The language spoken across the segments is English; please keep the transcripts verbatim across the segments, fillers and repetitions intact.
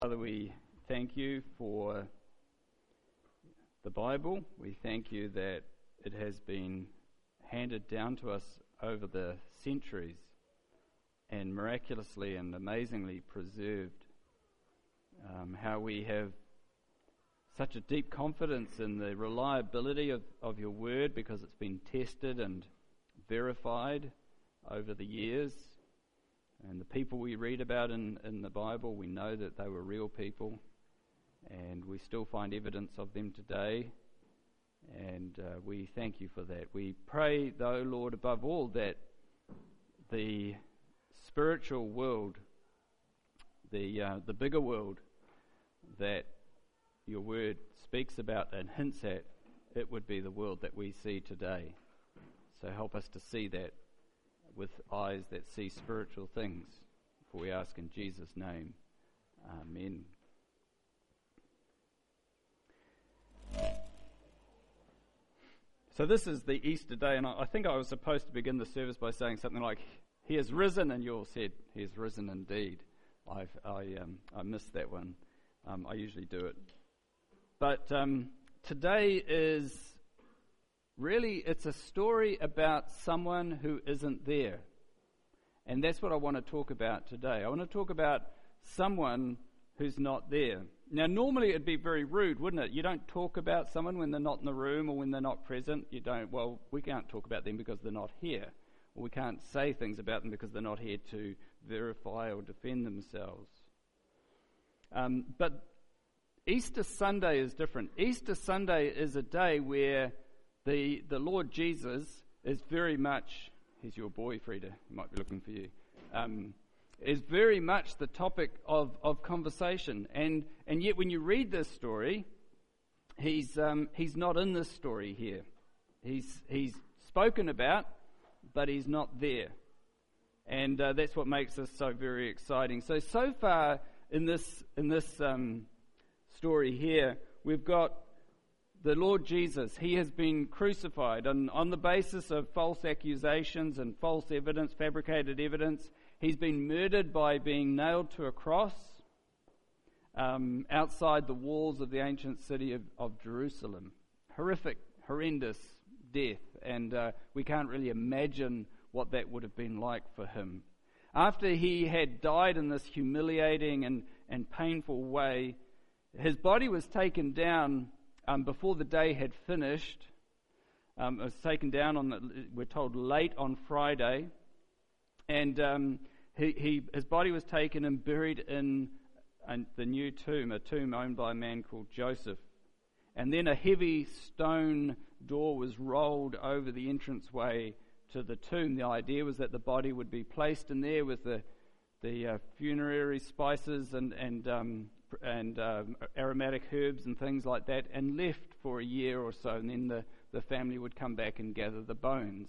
Father, we thank you for the Bible. We thank you that it has been handed down to us over the centuries and miraculously and amazingly preserved. Um, how we have such a deep confidence in the reliability of, of your word because it's been tested and verified over the years. And the people we read about in, in the Bible, we know that they were real people, and we still find evidence of them today, and uh, we thank you for that. We pray, though, Lord, above all, that the spiritual world, the uh, the bigger world that your word speaks about and hints at, it would be the world that we see today. So help us to see that with eyes that see spiritual things. For we ask in Jesus' name. Amen. So this is the Easter day, and I think I was supposed to begin the service by saying something like, "He has risen," and you all said, "He has risen indeed." I've, I um, I missed that one. Um, I usually do it. But um, today is really, it's a story about someone who isn't there. And that's what I want to talk about today. I want to talk about someone who's not there. Now, normally it'd be very rude, wouldn't it? You don't talk about someone when they're not in the room or when they're not present. You don't, well, we can't talk about them because they're not here. Or we can't say things about them because they're not here to verify or defend themselves. Um, but Easter Sunday is different. Easter Sunday is a day where The the Lord Jesus is very much, he's your boy, Frida, he might be looking for you, um, is very much the topic of, of conversation. And and yet when you read this story, he's um, he's not in this story here. He's he's spoken about, but he's not there. And uh, that's what makes this so very exciting. So, so far in this, in this um, story here, we've got the Lord Jesus. He has been crucified, and on the basis of false accusations and false evidence, fabricated evidence, he's been murdered by being nailed to a cross um, outside the walls of the ancient city of, of Jerusalem. Horrific, horrendous death, and uh, we can't really imagine what that would have been like for him. After he had died in this humiliating and, and painful way, his body was taken down Um, before the day had finished. Um, it was taken down on, the, we're told, late on Friday, and um, he, he, his body was taken and buried in a, the new tomb, a tomb owned by a man called Joseph. And then a heavy stone door was rolled over the entranceway to the tomb. The idea was that the body would be placed in there with the the uh, funerary spices and and um, and um, aromatic herbs and things like that, and left for a year or so, and then the, the family would come back and gather the bones.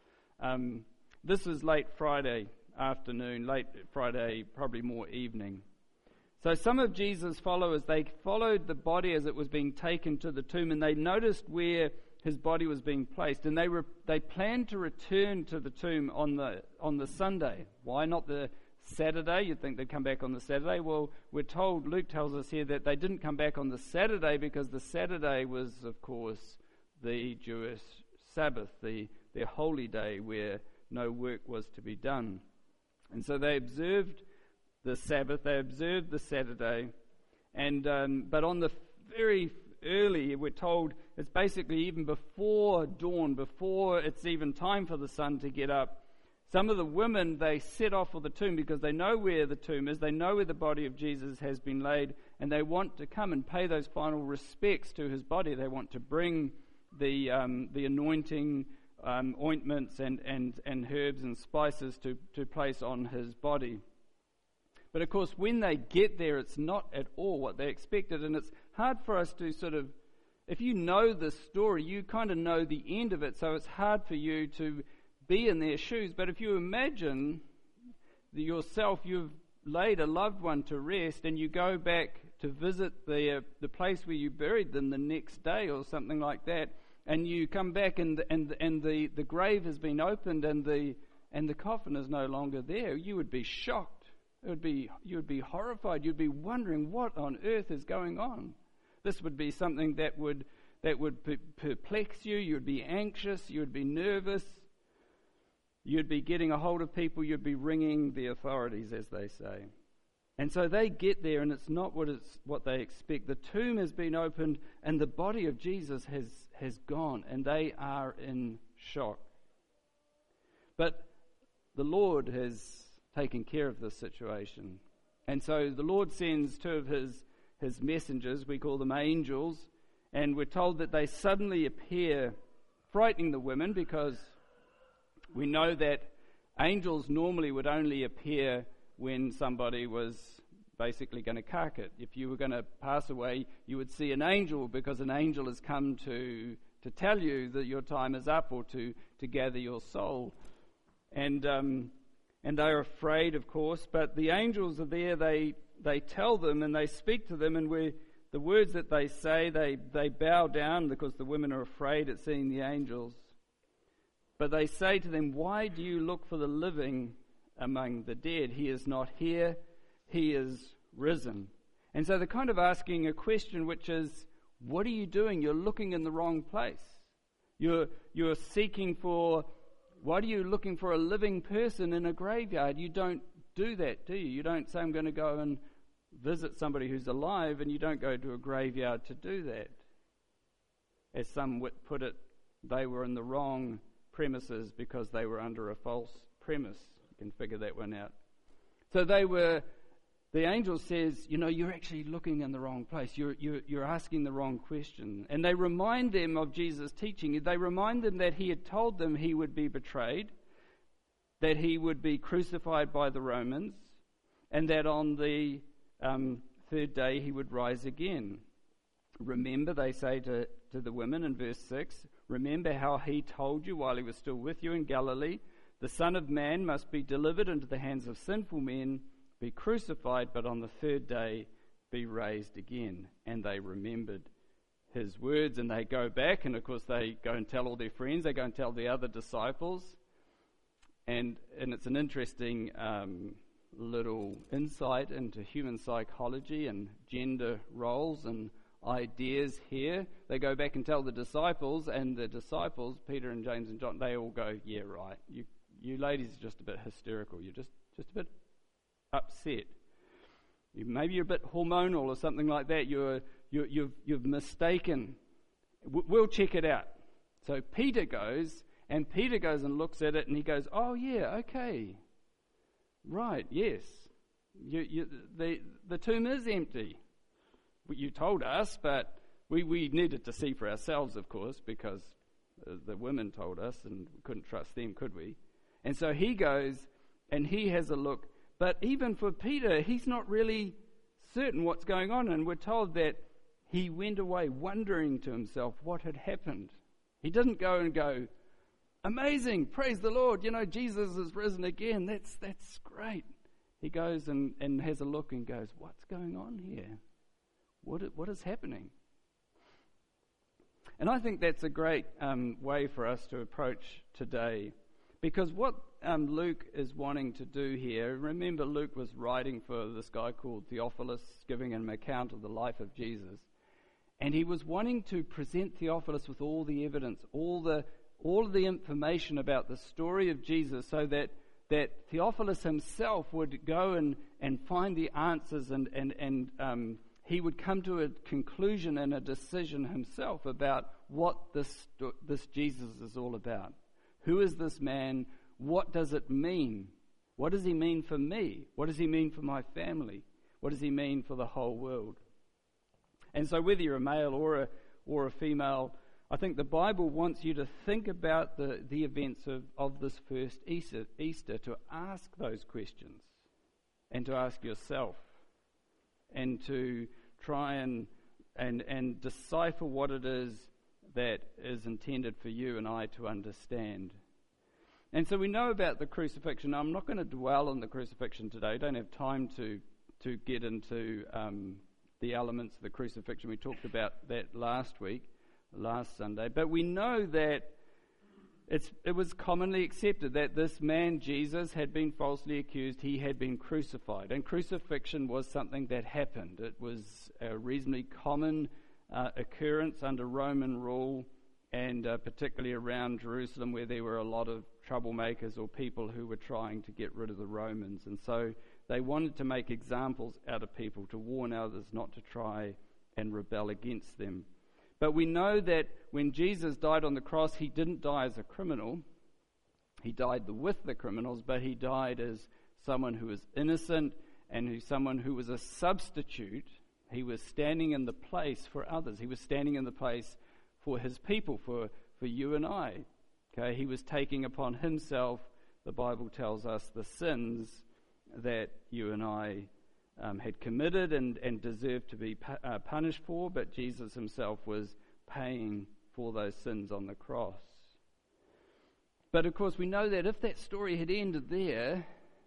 Um, this was late Friday afternoon, late Friday, probably more evening. So some of Jesus' followers, they followed the body as it was being taken to the tomb, and they noticed where his body was being placed, and they re- they planned to return to the tomb on the on the Sunday. Why not the Saturday? You'd think they'd come back on the Saturday. Well, we're told, Luke tells us here, that they didn't come back on the Saturday because the Saturday was, of course, the Jewish Sabbath, the their holy day where no work was to be done. And so they observed the Sabbath, they observed the Saturday, and um, but on the very early, we're told, it's basically even before dawn, before it's even time for the sun to get up, some of the women, they set off for the tomb because they know where the tomb is, they know where the body of Jesus has been laid, and they want to come and pay those final respects to his body. They want to bring the um, the anointing um, ointments and, and, and herbs and spices to, to place on his body. But of course, when they get there, it's not at all what they expected, and it's hard for us to sort of, if you know the story, you kind of know the end of it, so it's hard for you to be in their shoes. But if you imagine that yourself, you've laid a loved one to rest, and you go back to visit the uh, the place where you buried them the next day or something like that, and you come back and and and the, the grave has been opened and the and the coffin is no longer there, you would be shocked. It would be, you would be horrified. You'd be wondering what on earth is going on. This would be something that would that would per- perplex you. You would be anxious. You would be nervous. You'd be getting a hold of people. You'd be ringing the authorities, as they say. And so they get there, and it's not what it's what they expect. The tomb has been opened, and the body of Jesus has has gone, and they are in shock. But the Lord has taken care of this situation. And so the Lord sends two of his, his messengers, we call them angels, and we're told that they suddenly appear, frightening the women, because we know that angels normally would only appear when somebody was basically going to cark it. If you were going to pass away, you would see an angel, because an angel has come to, to tell you that your time is up, or to, to gather your soul. And um, and they're afraid, of course, but the angels are there. They they tell them and they speak to them, and we the words that they say, they, they bow down because the women are afraid at seeing the angels. But they say to them, "Why do you look for the living among the dead? He is not here, he is risen." And so they're kind of asking a question, which is, what are you doing? You're looking in the wrong place. You're you're seeking for... Why are you looking for a living person in a graveyard? You don't do that, do you? You don't say, "I'm going to go and visit somebody who's alive," and you don't go to a graveyard to do that. As some would put it, they were in the wrong premises because they were under a false premise. You can figure that one out. So they were, the angel says, you know, you're actually looking in the wrong place. You're, you're, you're asking the wrong question. And they remind them of Jesus' teaching. They remind them that he had told them he would be betrayed, that he would be crucified by the Romans, and that on the um, third day he would rise again. Remember, they say to, to the women in verse six, remember how he told you while he was still with you in Galilee, the Son of Man must be delivered into the hands of sinful men, be crucified, but on the third day be raised again. And they remembered his words, and they go back, and of course they go and tell all their friends, they go and tell the other disciples, and and it's an interesting um, little insight into human psychology and gender roles and ideas here. They go back and tell the disciples, and the disciples, Peter and James and John, they all go, yeah, right, you you ladies are just a bit hysterical, you're just, just a bit upset. You, maybe you're a bit hormonal or something like that. You're, you're, you've, you've mistaken. We'll check it out. So Peter goes, and Peter goes and looks at it, and he goes, oh, yeah, okay. Right, yes. You, you, the, the tomb is empty. You told us, but we, we needed to see for ourselves, of course, because the women told us, and we couldn't trust them, could we? And so he goes, and he has a look. But even for Peter, he's not really certain what's going on. And we're told that he went away wondering to himself what had happened. He didn't go and go, amazing, praise the Lord, you know, Jesus is risen again. That's that's great. He goes and, and has a look and goes, what's going on here? What what is happening? And I think that's a great um, way for us to approach today. Because what um, Luke is wanting to do here, remember Luke was writing for this guy called Theophilus, giving an account of the life of Jesus. And he was wanting to present Theophilus with all the evidence, all the all of the information about the story of Jesus, so that, that Theophilus himself would go and, and find the answers, and, and, and um, he would come to a conclusion and a decision himself about what this this Jesus is all about. Who is this man? What does it mean? What does he mean for me? What does he mean for my family? What does he mean for the whole world? And so whether you're a male or a or a female, I think the Bible wants you to think about the, the events of, of this first Easter, Easter, to ask those questions and to ask yourself and to try and and and decipher what it is that is intended for you and I to understand. And so we know about the crucifixion. Now, I'm not going to dwell on the crucifixion today. I don't have time to to get into um, the elements of the crucifixion. We talked about that last week, last Sunday. But we know that it's, it was commonly accepted that this man, Jesus, had been falsely accused. He had been crucified. And crucifixion was something that happened. It was a reasonably common uh, occurrence under Roman rule, and uh, particularly around Jerusalem, where there were a lot of troublemakers or people who were trying to get rid of the Romans. And so they wanted to make examples out of people, to warn others not to try and rebel against them. But we know that when Jesus died on the cross, he didn't die as a criminal. He died with the criminals, but he died as someone who was innocent and who someone who was a substitute. He was standing in the place for others. He was standing in the place for his people, for, for you and I. Okay, he was taking upon himself, the Bible tells us, the sins that you and I um, had committed and, and deserved to be pu- uh, punished for, but Jesus himself was paying for those sins on the cross. But of course we know that if that story had ended there,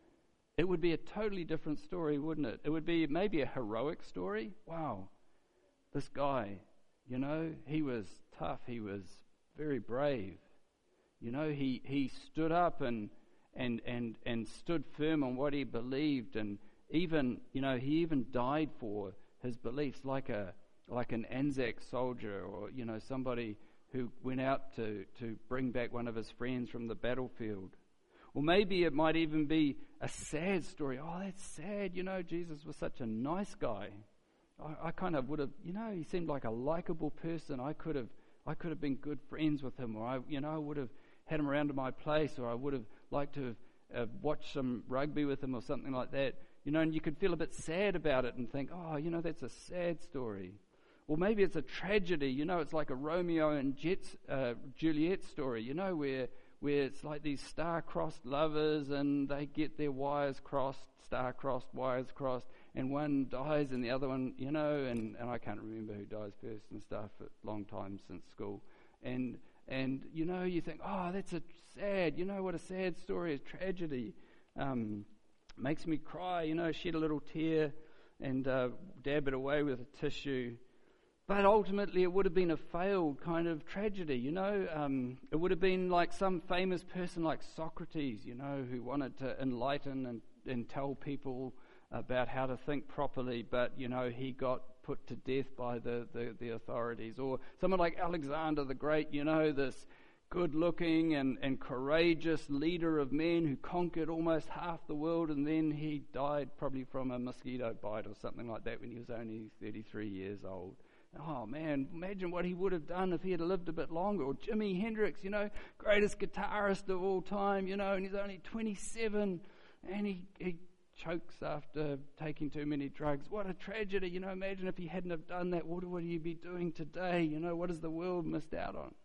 it would be a totally different story, wouldn't it? It would be maybe a heroic story. Wow, this guy, you know, he was tough, he was very brave. You know, he, he stood up and, and, and, and stood firm on what he believed, and even, you know, he even died for his beliefs, like a like an Anzac soldier, or, you know, somebody who went out to, to bring back one of his friends from the battlefield. Or maybe it might even be a sad story. Oh, that's sad, you know, Jesus was such a nice guy. I, I kind of would have, you know, he seemed like a likable person. I could have I could have been good friends with him, or I, you know, I would have had him around to my place, or I would have liked to have uh, watched some rugby with him or something like that. You know, and you could feel a bit sad about it and think, oh, you know, that's a sad story. Or maybe it's a tragedy, you know, it's like a Romeo and Jet's, uh, Juliet story, you know, where where it's like these star-crossed lovers and they get their wires crossed, star-crossed, wires crossed, and one dies and the other one, you know, and, and I can't remember who dies first and stuff, a long time since school. And, and you know, you think, oh, that's a sad, you know, what a sad story, a tragedy. Um, makes me cry, you know, shed a little tear and uh, dab it away with a tissue. But ultimately it would have been a failed kind of tragedy, you know. Um, it would have been like some famous person like Socrates, you know, who wanted to enlighten and, and tell people about how to think properly, but, you know, he got put to death by the, the, the authorities. Or someone like Alexander the Great, you know, this good-looking and, and courageous leader of men who conquered almost half the world, and then he died probably from a mosquito bite or something like that when he was only thirty-three years old. Oh man, imagine what he would have done if he had lived a bit longer. Or Jimi Hendrix, you know, greatest guitarist of all time, you know, and he's only twenty-seven and he, he chokes after taking too many drugs. What a tragedy, you know, imagine if he hadn't have done that, what would he be doing today? You know, what has the world missed out on?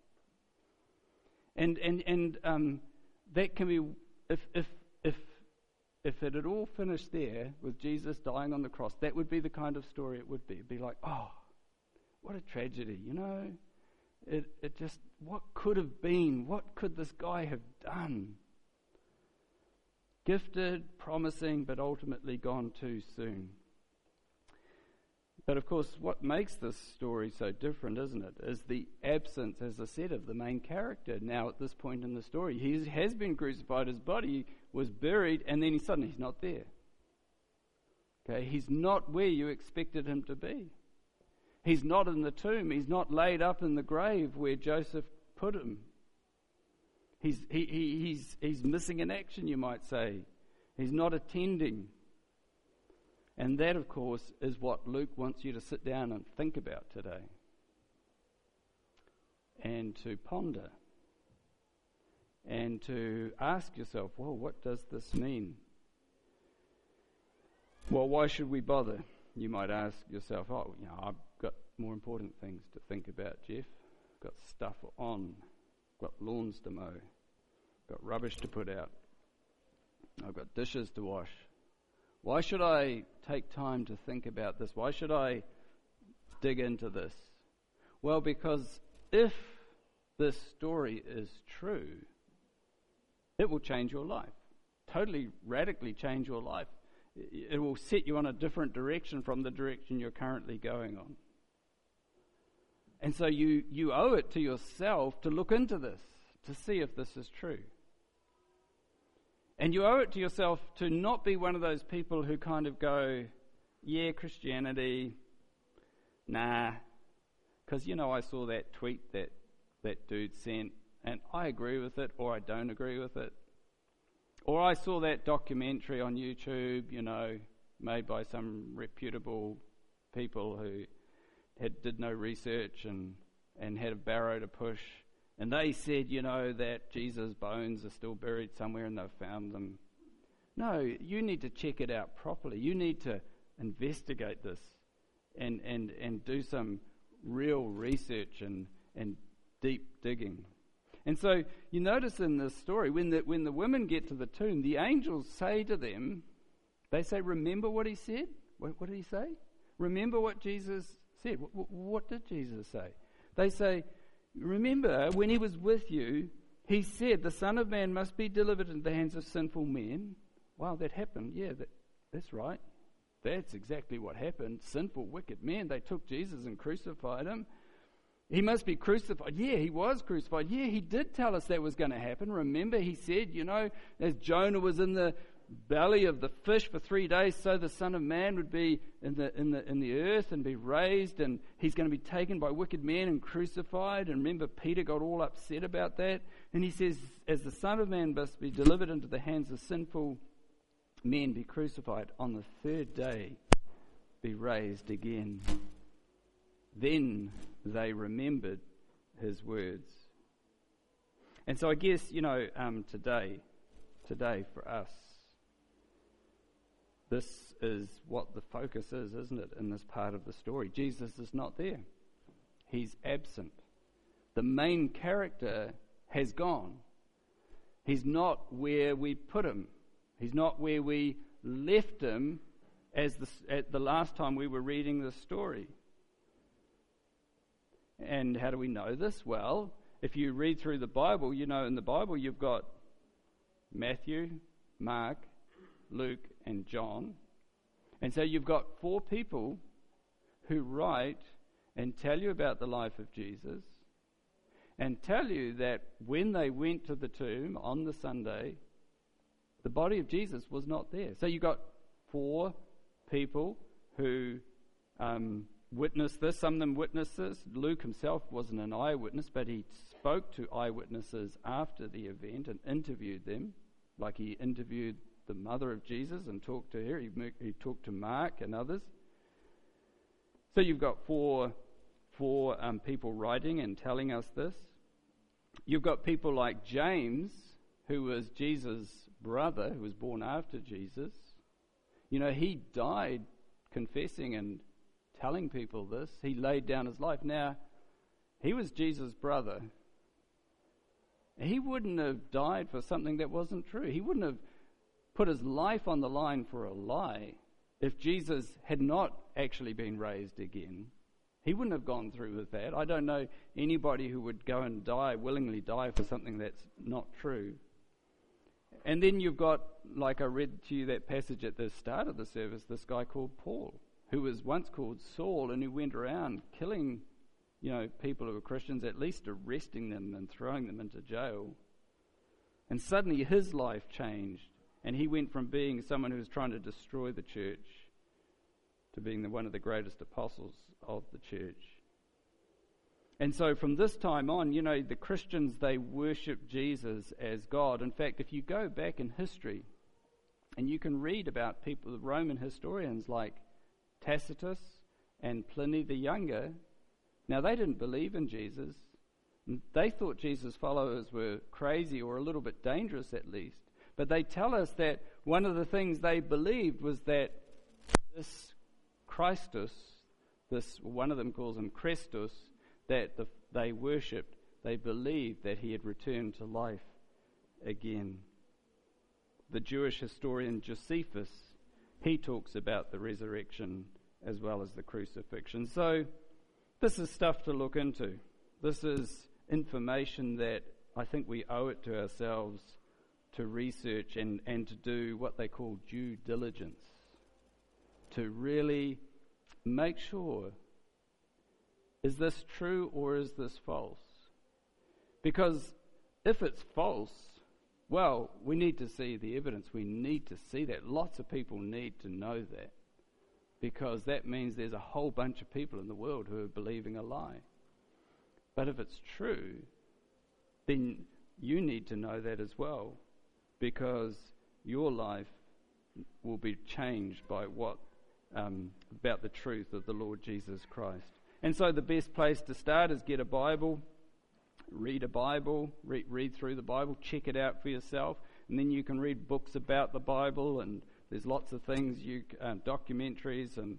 And and and um, that can be, if if if if it had all finished there with Jesus dying on the cross, that would be the kind of story it would be. It'd be like, oh, what a tragedy, you know. It it just, what could have been? What could this guy have done? Gifted, promising, but ultimately gone too soon. But of course, what makes this story so different, isn't it, is the absence, as I said, of the main character. Now, at this point in the story, he has been crucified, his body was buried, and then he, suddenly he's not there. Okay, he's not where you expected him to be. He's not in the tomb. He's not laid up in the grave where Joseph put him. He's he, he he's he's missing in action, you might say. He's not attending. And that, of course, is what Luke wants you to sit down and think about today. And to ponder. And to ask yourself, well, what does this mean? Well, why should we bother? You might ask yourself, oh, you know, I've got more important things to think about, Jeff. I've got stuff on. I've got lawns to mow. I've got rubbish to put out. I've got dishes to wash. Why should I take time to think about this? Why should I dig into this? Well, because if this story is true, it will change your life. Totally, radically change your life. It will set you on a different direction from the direction you're currently going on. And so you, you owe it to yourself to look into this, to see if this is true. And you owe it to yourself to not be one of those people who kind of go, yeah, Christianity, nah, because, you know, I saw that tweet that that dude sent, and I agree with it, or I don't agree with it. Or I saw that documentary on YouTube, you know, made by some reputable people who had did no research and, and had a barrow to push. And they said, you know, that Jesus' bones are still buried somewhere and they've found them. No, you need to check it out properly. You need to investigate this and, and, and do some real research and, and deep digging. And so you notice in this story, when the, when the women get to the tomb, the angels say to them, they say, remember what he said? What, what did he say? Remember what Jesus said. What, what did Jesus say? They say, remember when he was with you, he said the Son of Man must be delivered into the hands of sinful men. Wow, that happened. Yeah, that, that's right. That's exactly what happened. Sinful, wicked men. They took Jesus and crucified him. He must be crucified. Yeah, he was crucified. Yeah, he did tell us that was going to happen. Remember, he said, you know, as Jonah was in the belly of the fish for three days, so the Son of Man would be in the in the in the earth and be raised, and he's going to be taken by wicked men and crucified. And remember, Peter got all upset about that. And he says, as the Son of Man must be delivered into the hands of sinful men, be crucified, on the third day be raised again. Then they remembered his words. And so I guess, you know, um, today, today for us, this is what the focus is, isn't it, in this part of the story? Jesus is not there. He's absent. The main character has gone. He's not where we put him. He's not where we left him as the, at the last time we were reading this story. And how do we know this? Well, if you read through the Bible, you know in the Bible you've got Matthew, Mark, Luke, and John. And so you've got four people who write and tell you about the life of Jesus and tell you that when they went to the tomb on the Sunday, the body of Jesus was not there. So you've got four people who um, witnessed this. Some of them witnessed this. Luke himself wasn't an eyewitness, but he spoke to eyewitnesses after the event and interviewed them, like he interviewed the mother of Jesus and talked to her. He, he talked to Mark and others. So you've got four, four um, people writing and telling us this. You've got people like James, who was Jesus' brother, who was born after Jesus. You know, he died confessing and telling people this. He laid down his life. Now, he was Jesus' brother. He wouldn't have died for something that wasn't true. He wouldn't have put his life on the line for a lie if Jesus had not actually been raised again. He wouldn't have gone through with that. I don't know anybody who would go and die, willingly die for something that's not true. And then you've got, like I read to you that passage at the start of the service, this guy called Paul, who was once called Saul and who went around killing, you know, people who were Christians, at least arresting them and throwing them into jail. And suddenly his life changed, and he went from being someone who was trying to destroy the church to being the, one of the greatest apostles of the church. And so from this time on, you know, the Christians, they worship Jesus as God. In fact, if you go back in history, and you can read about people, the Roman historians like Tacitus and Pliny the Younger, now they didn't believe in Jesus. They thought Jesus' followers were crazy or a little bit dangerous at least. But they tell us that one of the things they believed was that this Christus, this, one of them calls him Christus, that the, they worshipped, they believed that he had returned to life again. The Jewish historian Josephus, he talks about the resurrection as well as the crucifixion. So this is stuff to look into. This is information that I think we owe it to ourselves to research and, and to do what they call due diligence, to really make sure, is this true or is this false? Because if it's false, well, we need to see the evidence. We need to see that. Lots of people need to know that, because that means there's a whole bunch of people in the world who are believing a lie. But if it's true, then you need to know that as well, because your life will be changed by what um, about the truth of the Lord Jesus Christ. And so the best place to start is get a Bible, read a Bible, read, read through the Bible, check it out for yourself, and then you can read books about the Bible, and there's lots of things, you um, documentaries and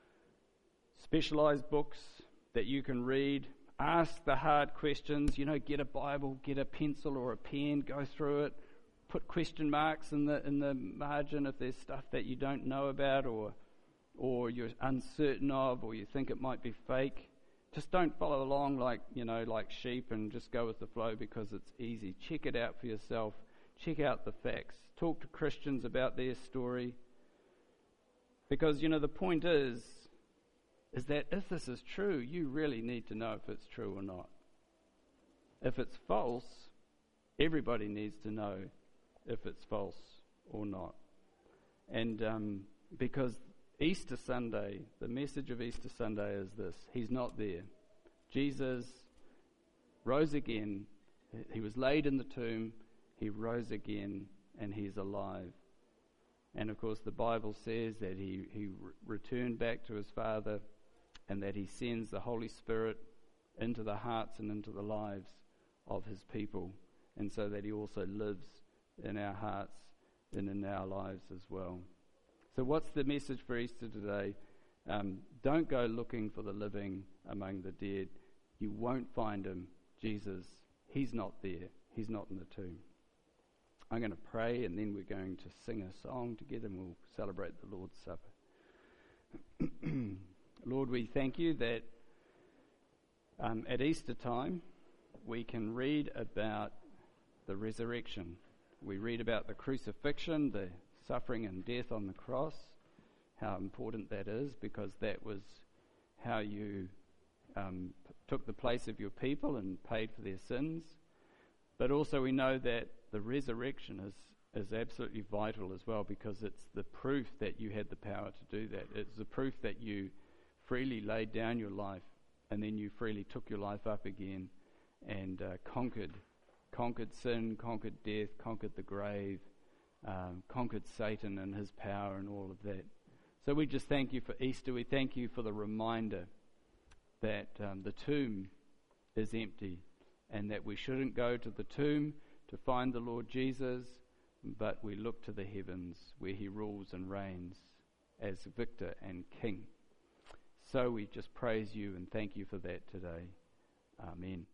specialized books that you can read. Ask the hard questions, you know, get a Bible, get a pencil or a pen, go through it, put question marks in the in the margin if there's stuff that you don't know about or or you're uncertain of, or you think it might be fake. Just don't follow along like, you know, like sheep and just go with the flow because it's easy. Check it out for yourself. Check out the facts. Talk to Christians about their story. Because, you know, the point is, is that if this is true, you really need to know if it's true or not. If it's false, everybody needs to know if it's false or not. And um, because Easter Sunday, the message of Easter Sunday is this: He's not there. Jesus rose again. He was laid in the tomb. He rose again, and He's alive. And of course, the Bible says that He, he re- returned back to His Father, and that He sends the Holy Spirit into the hearts and into the lives of His people, and so that He also lives in our hearts and in our lives as well. So what's the message for Easter today? Um, don't go looking for the living among the dead. You won't find Him. Jesus, He's not there. He's not in the tomb. I'm going to pray, and then we're going to sing a song together, and we'll celebrate the Lord's Supper. Lord, we thank You that um, at Easter time we can read about the resurrection. We read about the crucifixion, the suffering and death on the cross, how important that is, because that was how You um, p- took the place of Your people and paid for their sins. But also we know that the resurrection is, is absolutely vital as well, because it's the proof that You had the power to do that. It's the proof that You freely laid down Your life, and then You freely took Your life up again and uh, conquered conquered sin, conquered death, conquered the grave, um, conquered Satan and his power and all of that. So we just thank You for Easter. We thank You for the reminder that um, the tomb is empty, and that we shouldn't go to the tomb to find the Lord Jesus, but we look to the heavens where He rules and reigns as victor and king. So we just praise You and thank You for that today. Amen.